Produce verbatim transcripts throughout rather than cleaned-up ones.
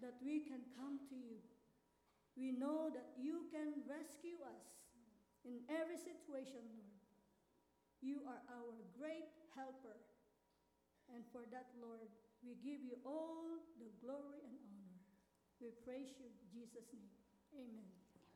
that we can come to you. We know that you can rescue us in every situation, Lord. You are our great helper. And for that, Lord, we give you all the glory and honor. We praise you in Jesus' name. Amen.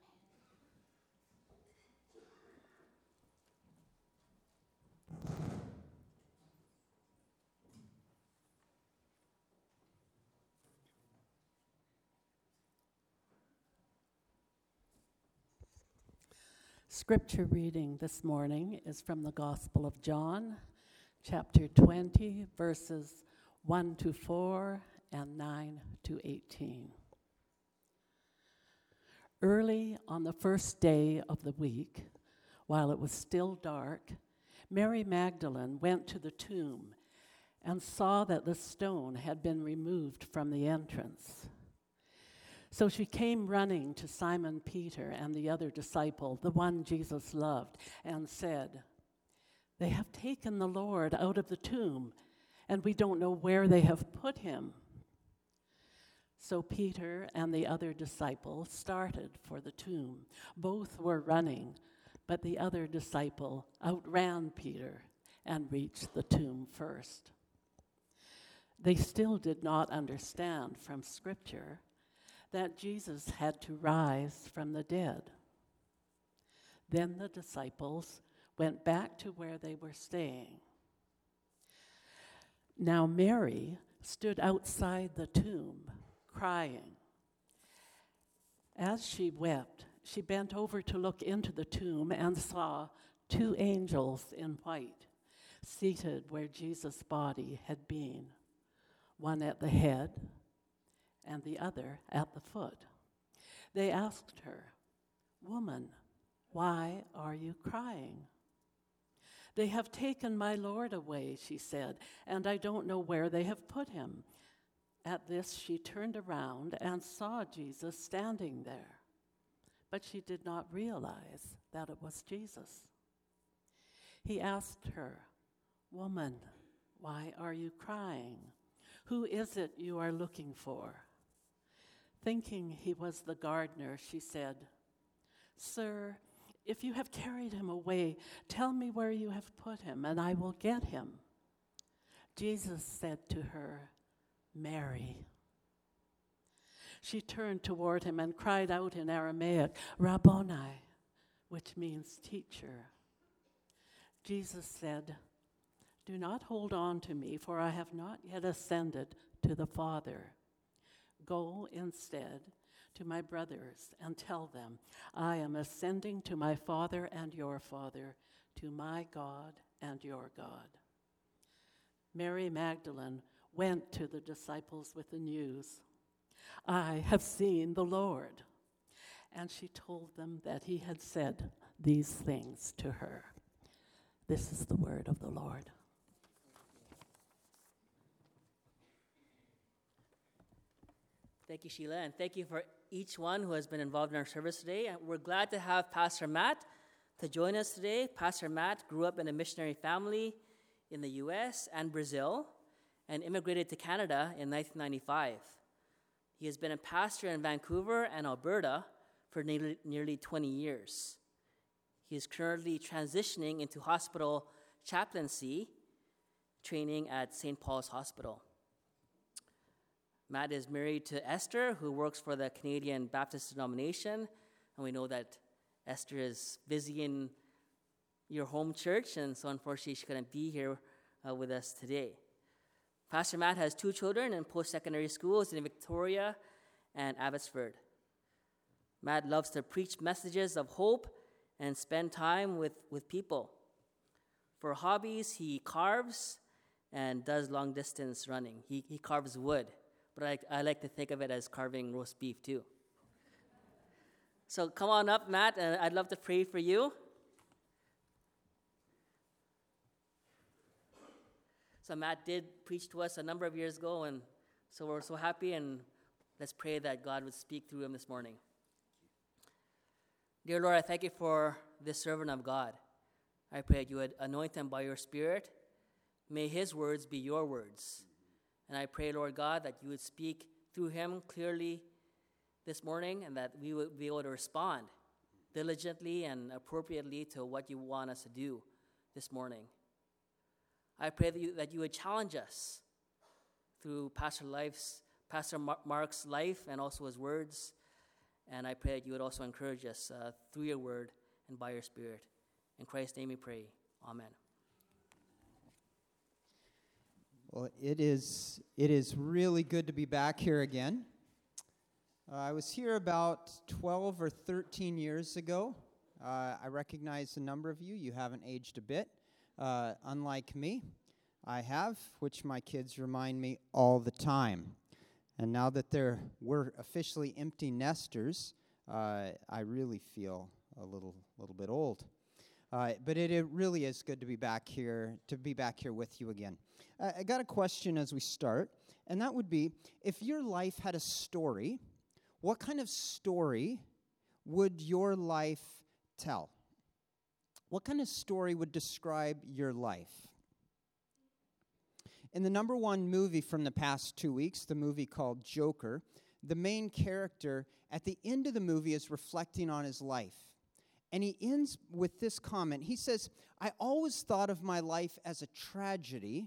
Scripture reading this morning is from the Gospel of John, chapter twenty, verses one to four and nine to eighteen. Early on the first day of the week, while it was still dark, Mary Magdalene went to the tomb and saw that the stone had been removed from the entrance. So she came running to Simon Peter and the other disciple, the one Jesus loved, and said, "They have taken the Lord out of the tomb, and we don't know where they have put him." So Peter and the other disciple started for the tomb. Both were running, but the other disciple outran Peter and reached the tomb first. They still did not understand from Scripture that Jesus had to rise from the dead. Then the disciples went back to where they were staying. Now Mary stood outside the tomb, crying. As she wept, she bent over to look into the tomb and saw two angels in white, seated where Jesus' body had been, one at the head and the other at the foot. They asked her, "Woman, why are you crying?" "They have taken my Lord away," she said, "and I don't know where they have put him." At this she turned around and saw Jesus standing there, but she did not realize that it was Jesus. He asked her, "Woman, why are you crying? Who is it you are looking for?" Thinking he was the gardener, she said, "Sir, if you have carried him away, tell me where you have put him, and I will get him." Jesus said to her, "Mary." She turned toward him and cried out in Aramaic, "Rabboni," which means teacher. Jesus said, "Do not hold on to me, for I have not yet ascended to the Father. Go instead to my brothers and tell them, I am ascending to my Father and your Father, to my God and your God." Mary Magdalene went to the disciples with the news, "I have seen the Lord." And she told them that he had said these things to her. This is the word of the Lord. Thank you, Sheila, and thank you for each one who has been involved in our service today. And we're glad to have Pastor Matt to join us today. Pastor Matt grew up in a missionary family in the U S and Brazil and immigrated to Canada in nineteen ninety-five. He has been a pastor in Vancouver and Alberta for nearly, nearly twenty years. He is currently transitioning into hospital chaplaincy training at Saint Paul's Hospital. Matt is married to Esther, who works for the Canadian Baptist denomination, and we know that Esther is busy in your home church, and so unfortunately she couldn't be here uh, with us today. Pastor Matt has two children in post-secondary schools in Victoria and Abbotsford. Matt loves to preach messages of hope and spend time with, with people. For hobbies, he carves and does long-distance running. He, he carves wood. But I, I like to think of it as carving roast beef too. So come on up, Matt, and I'd love to pray for you. So Matt did preach to us a number of years ago, and so we're so happy, and let's pray that God would speak through him this morning. Dear Lord, I thank you for this servant of God. I pray that you would anoint him by your Spirit. May his words be your words. And I pray, Lord God, that you would speak through him clearly this morning, and that we would be able to respond diligently and appropriately to what you want us to do this morning. I pray that you, that you would challenge us through Pastor Life's, Pastor Mark's life and also his words, and I pray that you would also encourage us uh, through your word and by your Spirit. In Christ's name we pray. Amen. Well, it is it is really good to be back here again. Uh, I was here about twelve or thirteen years ago. Uh, I recognize a number of you. You haven't aged a bit, uh, unlike me. I have, which my kids remind me all the time. And now that they're we're officially empty nesters, uh, I really feel a little little bit old. Uh, but it, it really is good to be back here, to be back here with you again. Uh, I got a question as we start, and that would be, if your life had a story, what kind of story would your life tell? What kind of story would describe your life? In the number one movie from the past two weeks, the movie called Joker, the main character at the end of the movie is reflecting on his life. And he ends with this comment. He says, I always thought of my life as a tragedy.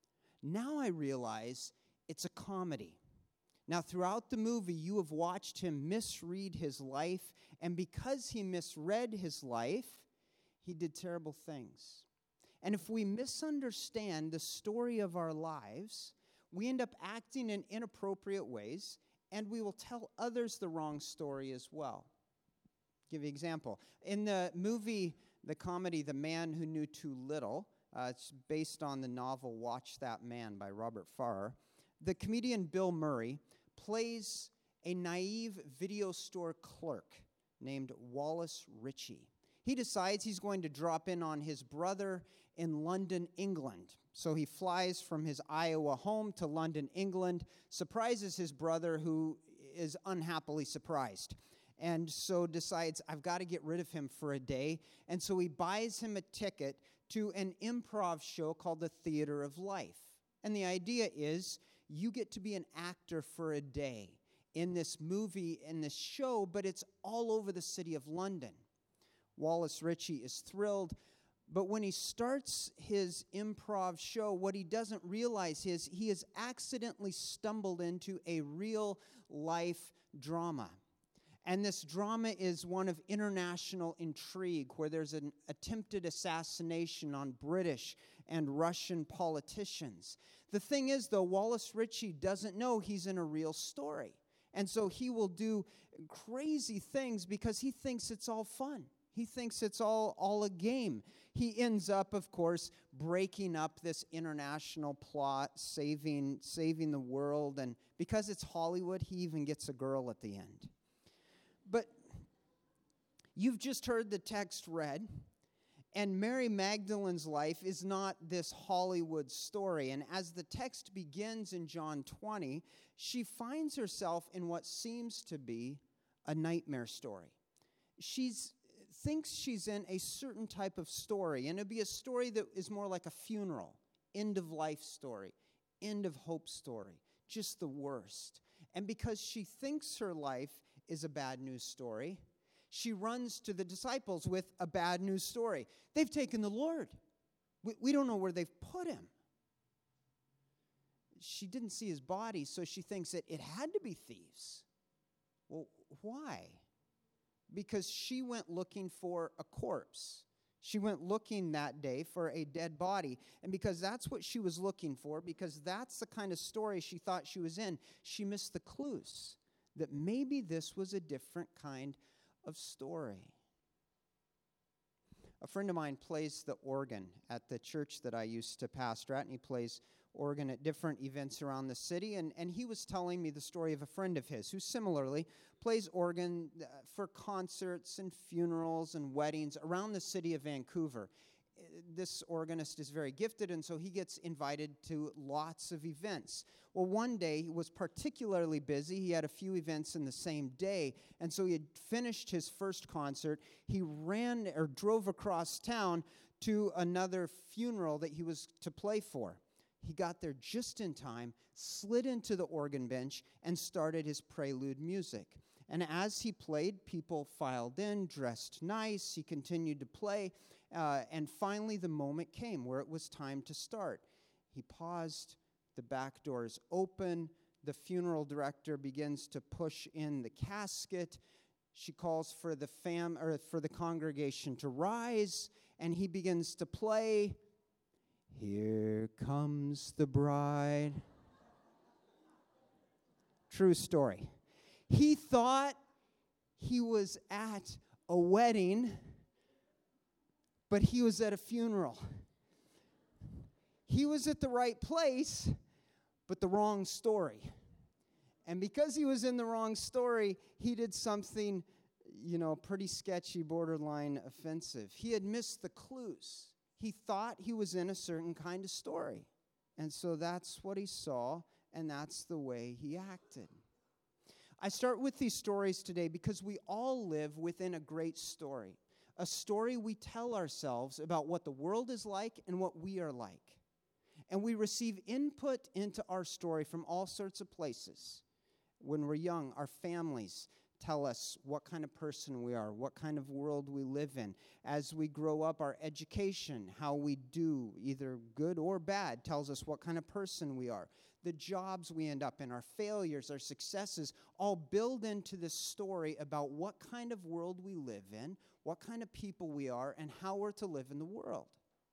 Now I realize it's a comedy. Now, throughout the movie, you have watched him misread his life, and because he misread his life, he did terrible things. And if we misunderstand the story of our lives, we end up acting in inappropriate ways, and we will tell others the wrong story as well. Give you an example. In the movie, the comedy, The Man Who Knew Too Little, uh, it's based on the novel Watch That Man by Robert Farrar, the comedian Bill Murray plays a naive video store clerk named Wallace Ritchie. He decides he's going to drop in on his brother in London, England. So he flies from his Iowa home to London, England, surprises his brother, who is unhappily surprised, and so decides, I've got to get rid of him for a day. And so he buys him a ticket to an improv show called the Theater of Life. And the idea is, you get to be an actor for a day in this movie, in this show, but it's all over the city of London. Wallace Ritchie is thrilled, but when he starts his improv show, what he doesn't realize is he has accidentally stumbled into a real-life drama. And this drama is one of international intrigue, where there's an attempted assassination on British and Russian politicians. The thing is, though, Wallace Ritchie doesn't know he's in a real story. And so he will do crazy things because he thinks it's all fun. He thinks it's all, all a game. He ends up, of course, breaking up this international plot, saving, saving the world. And because it's Hollywood, he even gets a girl at the end. But you've just heard the text read, and Mary Magdalene's life is not this Hollywood story. And as the text begins in John twenty, she finds herself in what seems to be a nightmare story. She thinks she's in a certain type of story, and it'd be a story that is more like a funeral, end-of-life story, end-of-hope story, just the worst. And because she thinks her life is a bad news story, she runs to the disciples with a bad news story. They've taken the Lord. We, we don't know where they've put him. She didn't see his body, so she thinks that it had to be thieves. Well, why? Because she went looking for a corpse. She went looking that day for a dead body. And because that's what she was looking for, because that's the kind of story she thought she was in, she missed the clues that maybe this was a different kind of story. A friend of mine plays the organ at the church that I used to pastor at, and he plays organ at different events around the city, and, and he was telling me the story of a friend of his who similarly plays organ uh, for concerts and funerals and weddings around the city of Vancouver. This organist is very gifted, and so he gets invited to lots of events. Well, one day he was particularly busy. He had a few events in the same day, and so he had finished his first concert. He ran or drove across town to another funeral that he was to play for. He got there just in time, slid into the organ bench, and started his prelude music. And as he played, people filed in, dressed nice. He continued to play. Uh, and finally, the moment came where it was time to start. He paused. The back doors open. The funeral director begins to push in the casket. She calls for the fam or for the congregation to rise, and he begins to play, "Here Comes the Bride." True story. He thought he was at a wedding, but he was at a funeral. He was at the right place, but the wrong story. And because he was in the wrong story, he did something, you know, pretty sketchy, borderline offensive. He had missed the clues. He thought he was in a certain kind of story. And so that's what he saw, and that's the way he acted. I start with these stories today because we all live within a great story, a story we tell ourselves about what the world is like and what we are like. And we receive input into our story from all sorts of places. When we're young, our families tell us what kind of person we are, what kind of world we live in. As we grow up, our education, how we do, either good or bad, tells us what kind of person we are. The jobs we end up in, our failures, our successes, all build into this story about what kind of world we live in, what kind of people we are, and how we're to live in the world.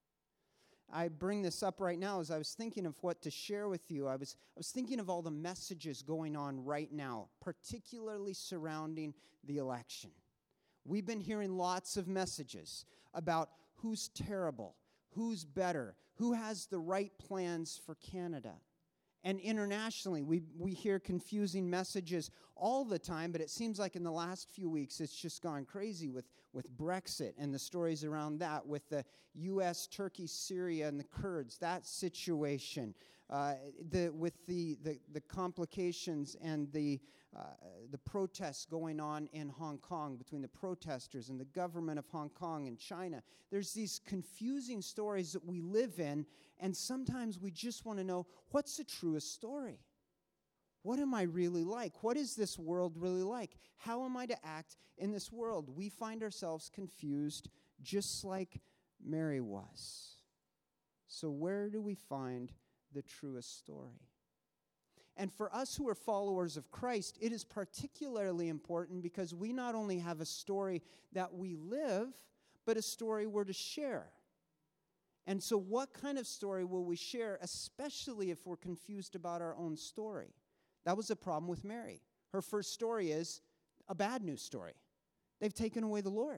I bring this up right now as I was thinking of what to share with you. I was, I was thinking of all the messages going on right now, particularly surrounding the election. We've been hearing lots of messages about who's terrible, who's better, who has the right plans for Canada. And internationally, we, we hear confusing messages all the time, but it seems like in the last few weeks it's just gone crazy with, with Brexit and the stories around that, with the U S, Turkey, Syria, and the Kurds, that situation, uh, the, with the, the, the complications and the, uh, the protests going on in Hong Kong between the protesters and the government of Hong Kong and China. There's these confusing stories that we live in, and sometimes we just want to know, what's the truest story? What am I really like? What is this world really like? How am I to act in this world? We find ourselves confused just like Mary was. So where do we find the truest story? And for us who are followers of Christ, it is particularly important because we not only have a story that we live, but a story we're to share. And so what kind of story will we share, especially if we're confused about our own story? That was the problem with Mary. Her first story is a bad news story. They've taken away the Lord.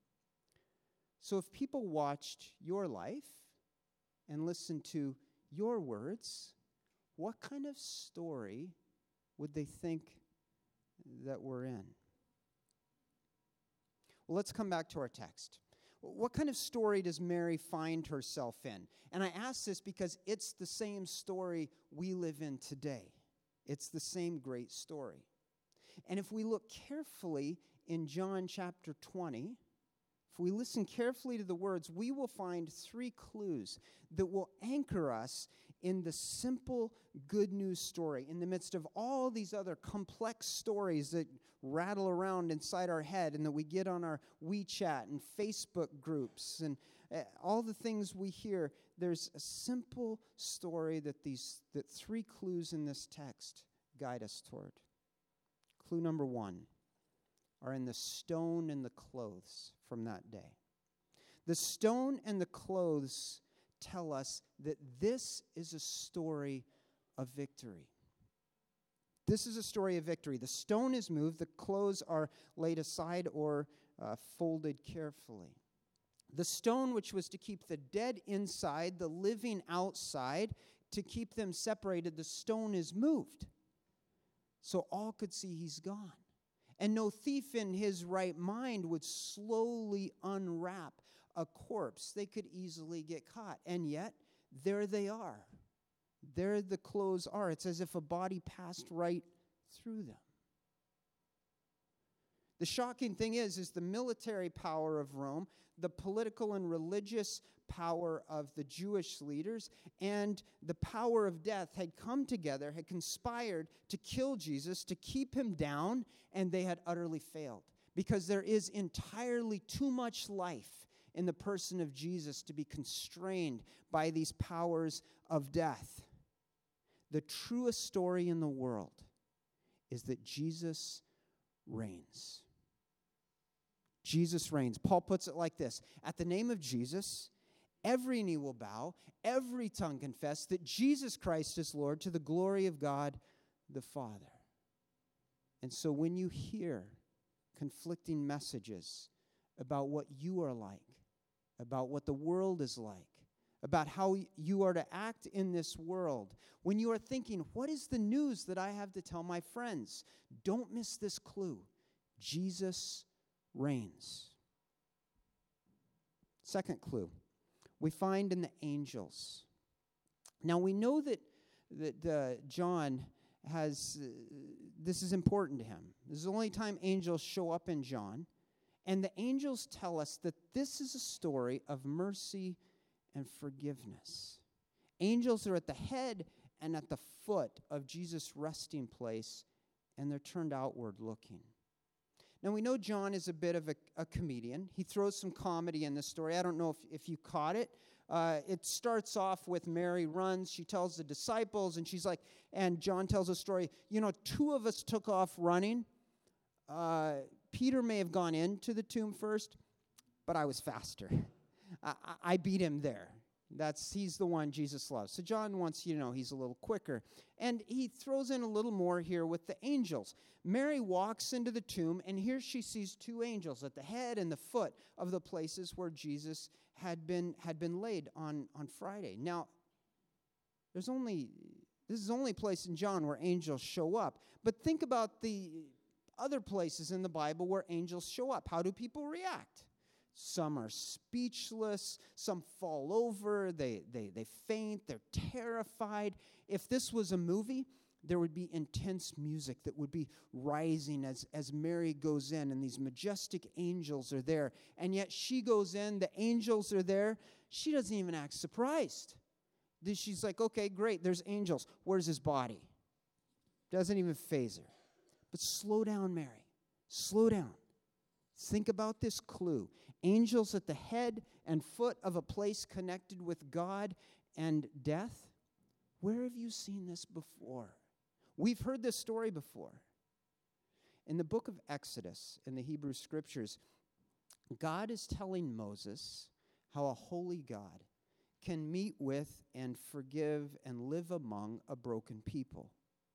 So if people watched your life and listened to your words, what kind of story would they think that we're in? Well, let's come back to our text. What kind of story does Mary find herself in? And I ask this because it's the same story we live in today. It's the same great story. And if we look carefully in John chapter twenty, if we listen carefully to the words, we will find three clues that will anchor us in the simple good news story, in the midst of all these other complex stories that rattle around inside our head and that we get on our WeChat and Facebook groups and uh, all the things we hear. There's a simple story that these that three clues in this text guide us toward. Clue number one are in the stone and the clothes from that day. The stone and the clothes tell us that this is a story of victory. This is a story of victory. The stone is moved, the clothes are laid aside or uh, folded carefully. The stone, which was to keep the dead inside, the living outside, to keep them separated, the stone is moved. So all could see he's gone. And no thief in his right mind would slowly unwrap a corpse. They could easily get caught. And yet, there they are. There the clothes are. It's as if a body passed right through them. The shocking thing is, is the military power of Rome, the political and religious power of the Jewish leaders, and the power of death had come together, had conspired to kill Jesus, to keep him down, and they had utterly failed. Because there is entirely too much life in the person of Jesus to be constrained by these powers of death. The truest story in the world is that Jesus reigns. Jesus reigns. Paul puts it like this: at the name of Jesus, every knee will bow, every tongue confess that Jesus Christ is Lord, to the glory of God the Father. And so when you hear conflicting messages about what you are like, about what the world is like, about how you are to act in this world, when you are thinking, what is the news that I have to tell my friends? Don't miss this clue. Jesus reigns. Second clue, we find in the angels. Now we know that, that uh, John has, uh, this is important to him. This is the only time angels show up in John. And the angels tell us that this is a story of mercy and forgiveness. Angels are at the head and at the foot of Jesus' resting place, and they're turned outward looking. Now, we know John is a bit of a, a comedian. He throws some comedy in this story. I don't know if, if you caught it. Uh, it starts off with Mary runs. She tells the disciples, and she's like, and John tells a story, you know, two of us took off running. Uh, Peter may have gone into the tomb first, but I was faster. I, I beat him there. That's he's the one Jesus loves. So John wants you to know he's a little quicker. And he throws in a little more here with the angels. Mary walks into the tomb, and here she sees two angels at the head and the foot of the places where Jesus had been had been laid on, on Friday. Now, there's only this is the only place in John where angels show up. But think about the other places in the Bible where angels show up. How do people react? Some are speechless, some fall over, they, they, they faint, they're terrified. If this was a movie, there would be intense music that would be rising as, as Mary goes in, and these majestic angels are there. And yet she goes in, the angels are there, she doesn't even act surprised. She's like, okay, great, there's angels. Where's his body? Doesn't even faze her. But slow down, Mary. Slow down. Think about this clue. Angels at the head and foot of a place connected with God and death. Where have you seen this before? We've heard this story before. In the book of Exodus, in the Hebrew Scriptures, God is telling Moses how a holy God can meet with and forgive and live among a broken people.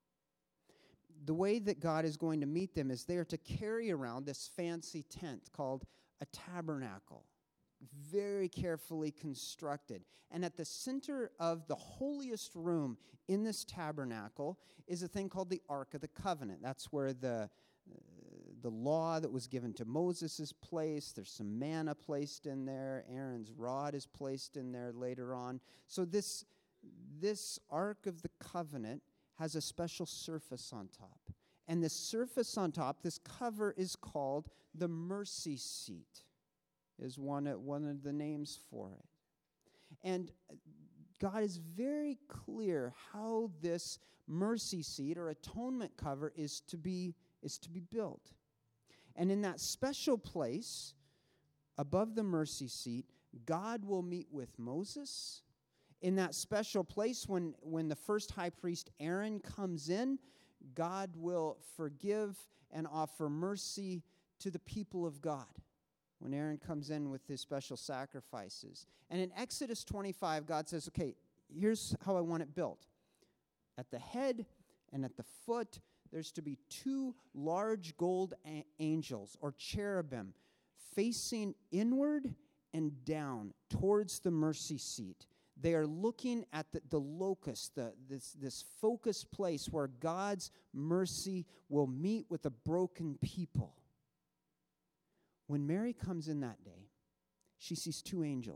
The way that God is going to meet them is they are to carry around this fancy tent called a tabernacle, very carefully constructed. And at the center of the holiest room in this tabernacle is a thing called the Ark of the Covenant. That's where the, uh, the law that was given to Moses is placed. There's some manna placed in there. Aaron's rod is placed in there later on. So this, this Ark of the Covenant has a special surface on top. And the surface on top, this cover, is called the mercy seat, is one, one of the names for it. And God is very clear how this mercy seat or atonement cover is to be, is to be built. And in that special place, above the mercy seat, God will meet with Moses. In that special place, when, when the first high priest Aaron comes in, God will forgive and offer mercy to the people of God when Aaron comes in with his special sacrifices. And in Exodus twenty-five, God says, okay, here's how I want it built. At the head and at the foot, there's to be two large gold a- angels or cherubim facing inward and down towards the mercy seat. They are looking at the, the locus, the, this, this focused place where God's mercy will meet with a broken people. When Mary comes in that day, she sees two angels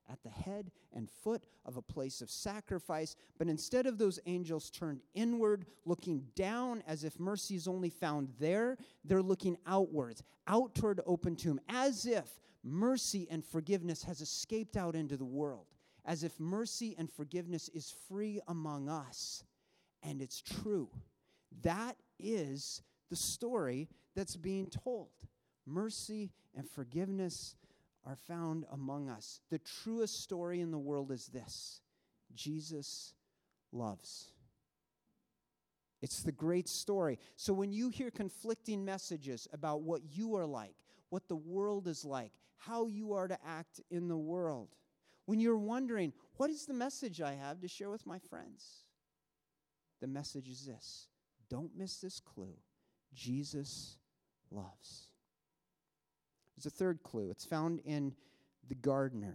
at the head and foot of a place of sacrifice. But instead of those angels turned inward, looking down as if mercy is only found there, they're looking outwards, out toward open tomb, as if mercy and forgiveness has escaped out into the world, as if mercy and forgiveness is free among us. And it's true. That is the story that's being told. Mercy and forgiveness are found among us. The truest story in the world is this: Jesus loves. It's the great story. So when you hear conflicting messages about what you are like, what the world is like, how you are to act in the world, when you're wondering, what is the message I have to share with my friends? The message is this: don't miss this clue. Jesus loves. There's a third clue. It's found in the gardener.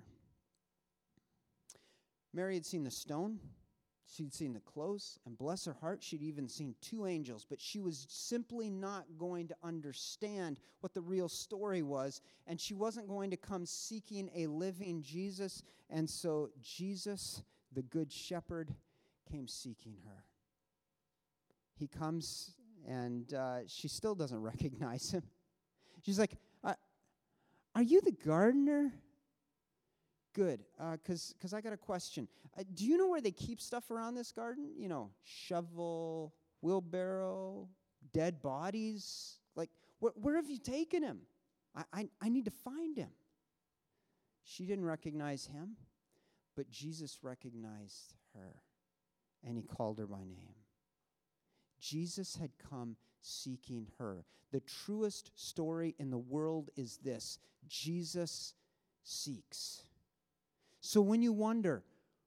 Mary had seen the stone. She'd seen the clothes. And bless her heart, she'd even seen two angels. But she was simply not going to understand what the real story was. And she wasn't going to come seeking a living Jesus. And so Jesus, the good shepherd, came seeking her. He comes, and uh, she still doesn't recognize him. She's like, uh, are you the gardener? Good, because uh, because I got a question. Uh, do you know where they keep stuff around this garden? You know, shovel, wheelbarrow, dead bodies. Like, wh- where have you taken him? I, I I need to find him. She didn't recognize him, but Jesus recognized her, and he called her by name. Jesus had come seeking her. The truest story in the world is this: Jesus seeks. So when you wonder,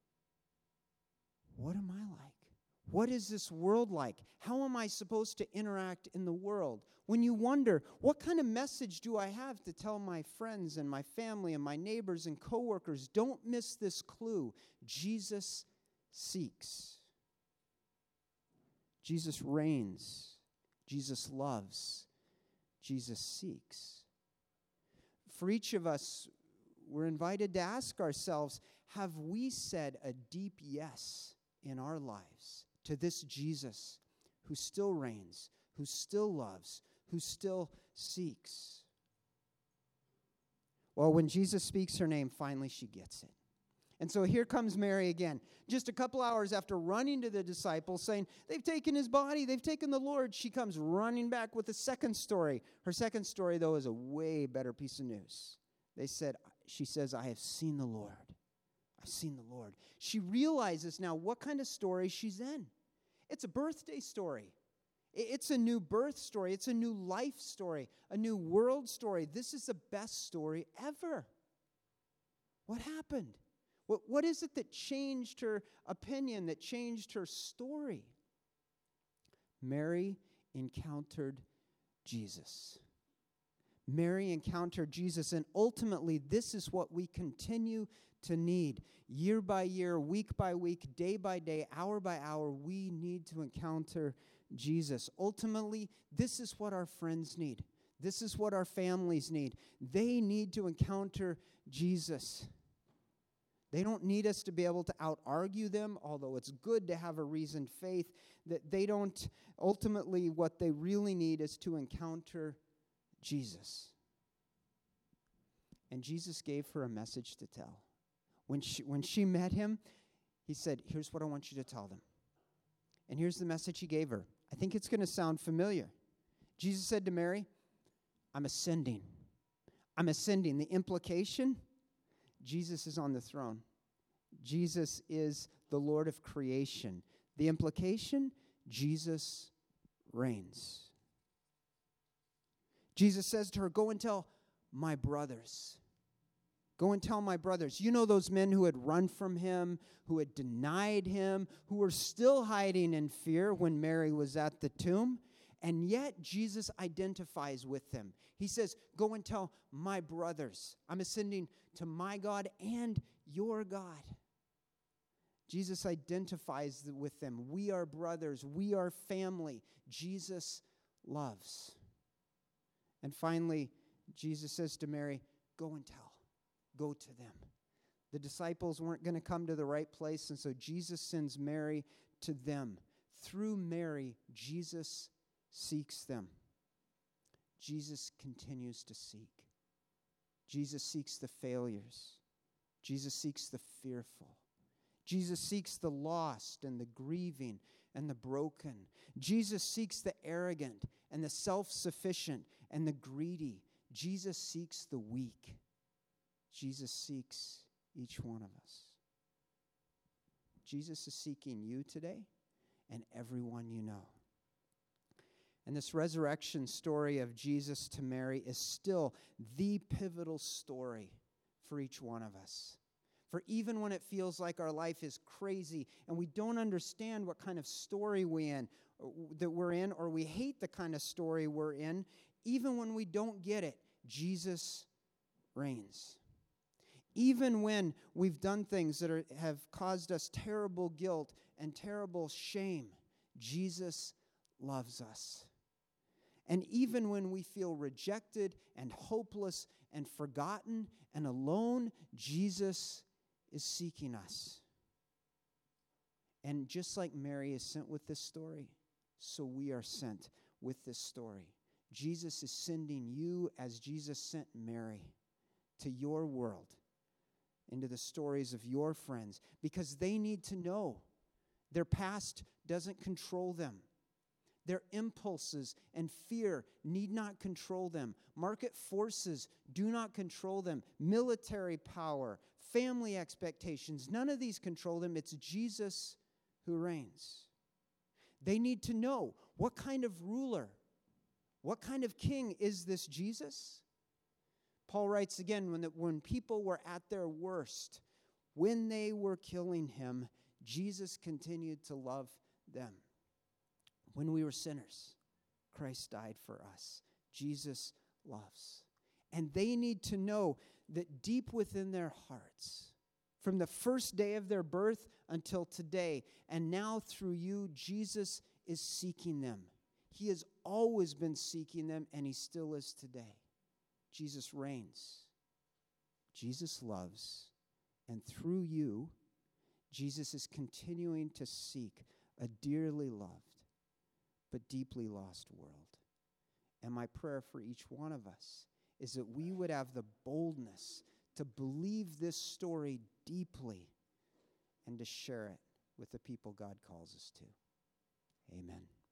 what am I like? What is this world like? How am I supposed to interact in the world? When you wonder, what kind of message do I have to tell my friends and my family and my neighbors and coworkers? Don't miss this clue. Jesus seeks. Jesus reigns. Jesus loves. Jesus seeks. For each of us, we're invited to ask ourselves, have we said a deep yes in our lives to this Jesus who still reigns, who still loves, who still seeks? Well, when Jesus speaks her name, finally she gets it. And so here comes Mary again, just a couple hours after running to the disciples saying, they've taken his body, they've taken the Lord. She comes running back with a second story. Her second story, though, is a way better piece of news. They said, she says, I have seen the Lord. I've seen the Lord. She realizes now what kind of story she's in. It's a birthday story. It's a new birth story. It's a new life story, a new world story. This is the best story ever. What happened? What, what is it that changed her opinion, that changed her story? Mary encountered Jesus. Mary encountered Jesus, and ultimately this is what we continue to need. Year by year, week by week, day by day, hour by hour, we need to encounter Jesus. Ultimately, this is what our friends need. This is what our families need. They need to encounter Jesus. They don't need us to be able to out-argue them, although it's good to have a reasoned faith. That they don't, ultimately, what they really need is to encounter Jesus. And Jesus gave her a message to tell. When she, when she met him, he said, here's what I want you to tell them. And here's the message he gave her. I think it's going to sound familiar. Jesus said to Mary, I'm ascending. I'm ascending. The implication, Jesus is on the throne. Jesus is the Lord of creation. The implication, Jesus reigns. Jesus says to her, go and tell my brothers. Go and tell my brothers. You know those men who had run from him, who had denied him, who were still hiding in fear when Mary was at the tomb? And yet Jesus identifies with them. He says, go and tell my brothers. I'm ascending to my God and your God. Jesus identifies with them. We are brothers. We are family. Jesus loves. And finally, Jesus says to Mary, go and tell. Go to them. The disciples weren't going to come to the right place, and so Jesus sends Mary to them. Through Mary, Jesus seeks them. Jesus continues to seek. Jesus seeks the failures. Jesus seeks the fearful. Jesus seeks the lost and the grieving and the broken. Jesus seeks the arrogant and the self-sufficient and the greedy. Jesus seeks the weak. Jesus seeks each one of us. Jesus is seeking you today and everyone you know. And this resurrection story of Jesus to Mary is still the pivotal story for each one of us. For even when it feels like our life is crazy and we don't understand what kind of story we in, that we're in, or we hate the kind of story we're in, even when we don't get it, Jesus reigns. Even when we've done things that are, have caused us terrible guilt and terrible shame, Jesus loves us. And even when we feel rejected and hopeless and forgotten and alone, Jesus is seeking us. And just like Mary is sent with this story, so we are sent with this story. Jesus is sending you as Jesus sent Mary to your world, into the stories of your friends, because they need to know their past doesn't control them. Their impulses and fear need not control them. Market forces do not control them. Military power, family expectations, none of these control them. It's Jesus who reigns. They need to know, what kind of ruler, what kind of king is this Jesus? Paul writes again, when, the, when people were at their worst, when they were killing him, Jesus continued to love them. When we were sinners, Christ died for us. Jesus loves. And they need to know that deep within their hearts, from the first day of their birth until today, and now through you, Jesus is seeking them. He has always been seeking them, and he still is today. Jesus reigns. Jesus loves. And through you, Jesus is continuing to seek a dearly loved but deeply lost world. And my prayer for each one of us is that we would have the boldness to believe this story deeply and to share it with the people God calls us to. Amen.